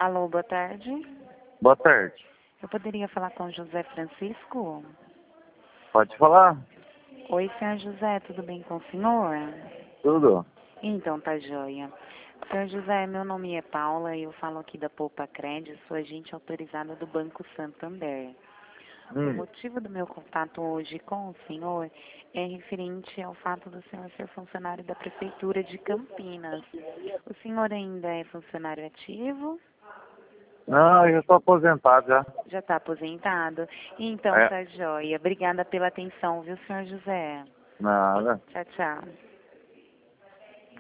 Alô, boa tarde. Boa tarde. Eu poderia falar com o José Francisco? Pode falar? Oi, senhor José, tudo bem com o senhor? Tudo? Então, tá joia. Senhor José, meu nome é Paula e eu falo aqui da Poupa Crédito, sou agente autorizada do Banco Santander. O motivo do meu contato hoje com o senhor é referente ao fato do senhor ser funcionário da Prefeitura de Campinas. O senhor ainda é funcionário ativo? Não, eu já estou aposentado já. Já está aposentado? Então, É, tá joia. Obrigada pela atenção, viu, senhor José? nada. Tchau, tchau.